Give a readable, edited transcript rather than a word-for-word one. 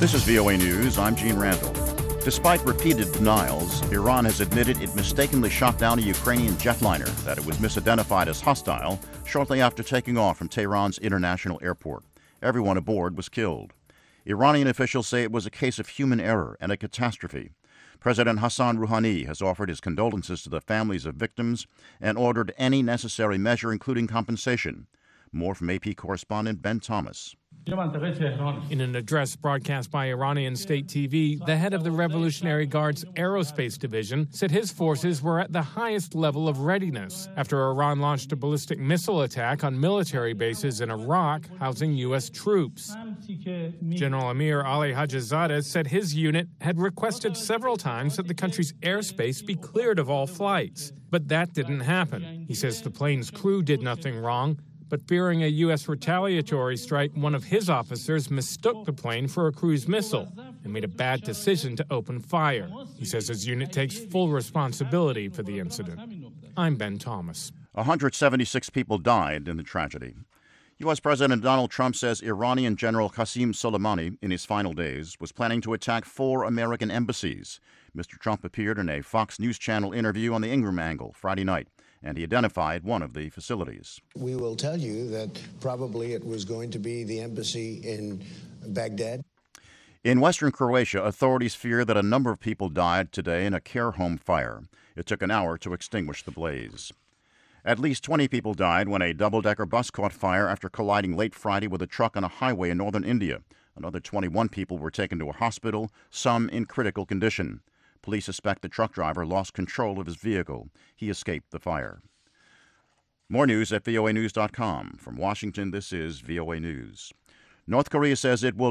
This is VOA News. I'm Gene Randall. Despite repeated denials, Iran has admitted it mistakenly shot down a Ukrainian jetliner, that it was misidentified as hostile shortly after taking off from Tehran's international airport. Everyone aboard was killed. Iranian officials say it was a case of human error and a catastrophe. President Hassan Rouhani has offered his condolences to the families of victims and ordered any necessary measure, including compensation. More from AP correspondent Ben Thomas. In an address broadcast by Iranian state TV, the head of the Revolutionary Guard's Aerospace Division said his forces were at the highest level of readiness after Iran launched a ballistic missile attack on military bases in Iraq housing U.S. troops. General Amir Ali Hajizadeh said his unit had requested several times that the country's airspace be cleared of all flights, but that didn't happen. He says the plane's crew did nothing wrong, but fearing a U.S. retaliatory strike, one of his officers mistook the plane for a cruise missile and made a bad decision to open fire. He says his unit takes full responsibility for the incident. I'm Ben Thomas. 176 people died in the tragedy. U.S. President Donald Trump says Iranian General Qasem Soleimani, in his final days, was planning to attack 4 American embassies. Mr. Trump appeared in a Fox News Channel interview on the Ingraham Angle Friday night, and he identified one of the facilities. We will tell you that probably it was going to be the embassy in Baghdad. In western Croatia, authorities fear that a number of people died today in a care home fire. It took an hour to extinguish the blaze. At least 20 people died when a double-decker bus caught fire after colliding late Friday with a truck on a highway in northern India. Another 21 people were taken to a hospital, some in critical condition. Police suspect the truck driver lost control of his vehicle. He escaped the fire. More news at voanews.com. From Washington, this is VOA News. North Korea says it will